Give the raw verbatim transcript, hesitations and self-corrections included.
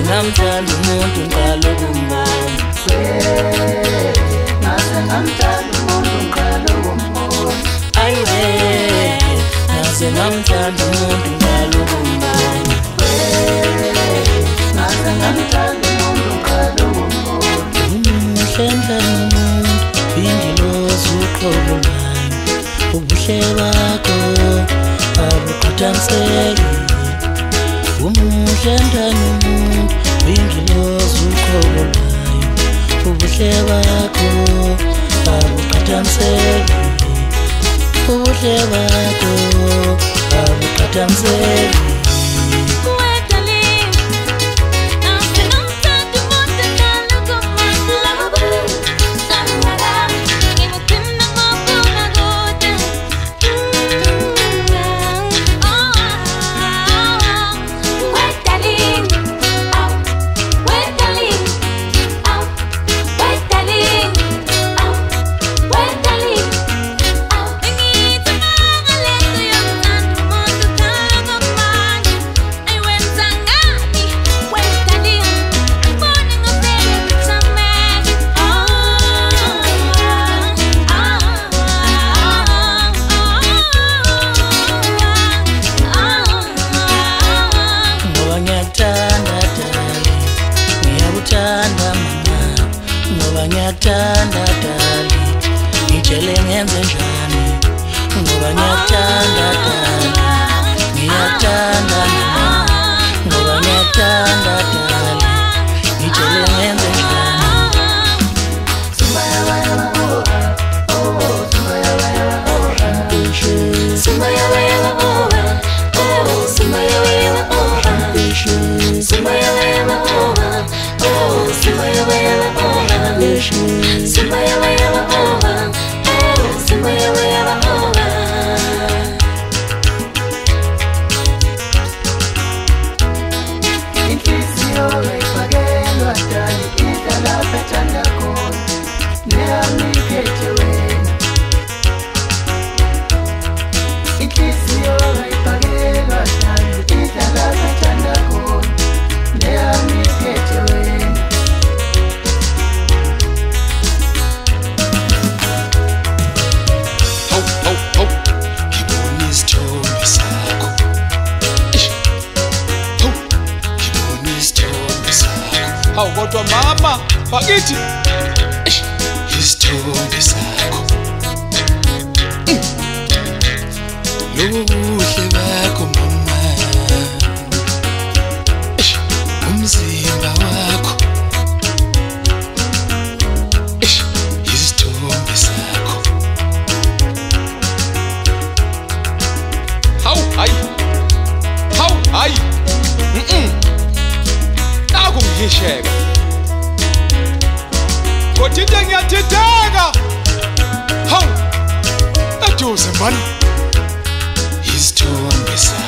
ngamthanda umuntu ngiqala ukumbona naze ngamthanda umuntu ngiqala ukumbona ayiwe naze ngamthanda umuntu ngiqala ukumbona naze ngamthanda umuntu ngiqala ukumbona umuhle umuntu ingilozi uqobo nayo ubuhle bakho abuqhathaniseki umuhle umuntu ingilozi uqobo nayo ubuhle bakho abuqhathaniseki ubuhle bakho abuqhathaniseki Ngiyakuthanda dali ngitshele ngenze njani ngoba ngiyakuthanda dali ngiyakuthanda ngoba ngiyakuthanda dali ngitshele ngenze njani Sumaya waya oh oh Sumaya waya oh Sumaya waya oh oh Sumaya waya oh Sumaya waya oh oh Sumaya waya oh Sumaya waya oh oh Sumaya waya oh Inhliziyo ifakelwa dali idlala phethanda khona neyamikhethe wena Inhliziyo ifakelwa dali idlala phethanda khona neyamikhethe wena Hawu kodwa mama bakithi isithombe sakho lobuhle bakho mama umzimba wakho isithombe sakho hawu hayi hawu hayi mhm ngisheka kodwa ngiyathitheka hawu eduze man isithombe sakho